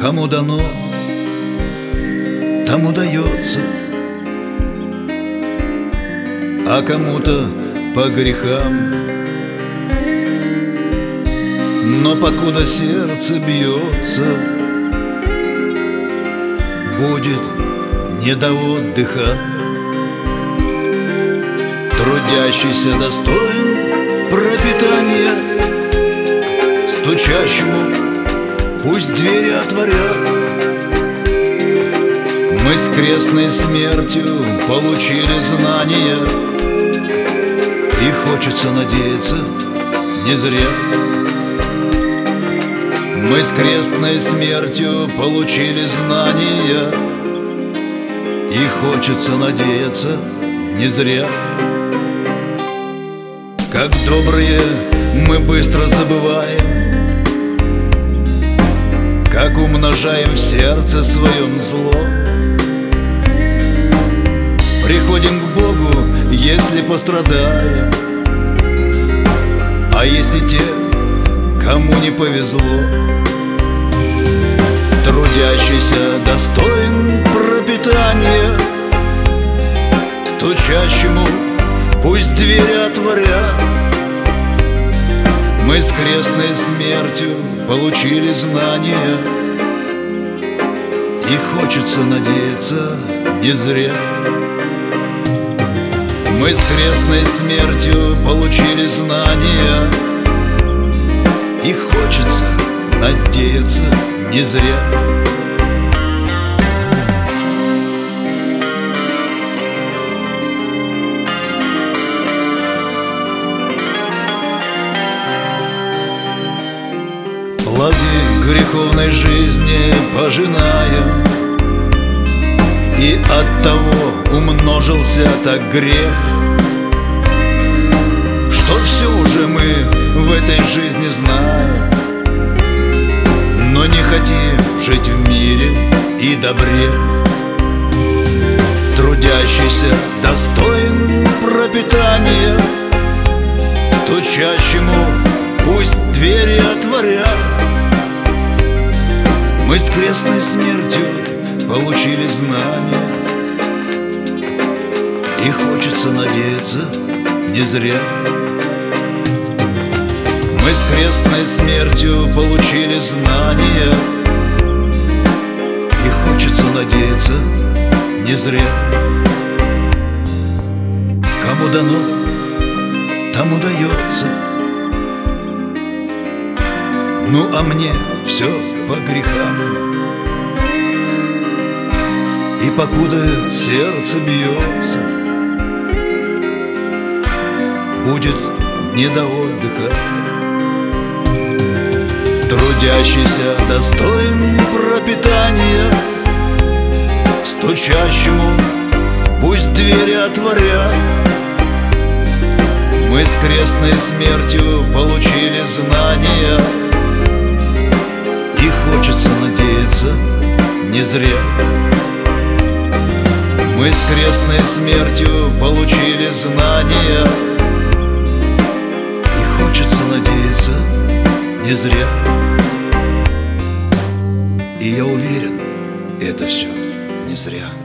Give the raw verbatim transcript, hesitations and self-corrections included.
Кому дано, тому дается, а кому-то по грехам. Но покуда сердце бьется, будет не до отдыха. Трудящийся достоин пропитания, стучащему пусть двери отворят. Мы с крестной смертью получили знания, и хочется надеяться не зря. Мы с крестной смертью получили знания, и хочется надеяться не зря. Как добрые мы быстро забываем, как умножаем в сердце своем зло. Приходим к Богу, если пострадаем, а есть и те, кому не повезло. Трудящийся достоин пропитания, стучащему пусть двери отворят. Мы с крестной смертью получили знания, и хочется надеяться не зря. Мы с крестной смертью получили знания, и хочется надеяться не зря. Плоды греховной жизни пожинаем, и оттого умножился так грех, что все уже мы в этой жизни знаем, но не хотим жить в мире и добре. Трудящийся достоин пропитания, стучащему пусть двери отворят. Мы с крестной смертью получили знания, и хочется надеяться не зря. Мы с крестной смертью получили знания, и хочется надеяться не зря. Кому дано, тому дается, ну а мне все по грехам. И покуда сердце бьется, будет не до отдыха. Трудящийся достоин пропитания, стучащему пусть двери отворят. Мы с крестной смертью получили знания, и хочется надеяться не зря. Мы с крестной смертью получили знания, и хочется надеяться не зря. И я уверен, это все не зря.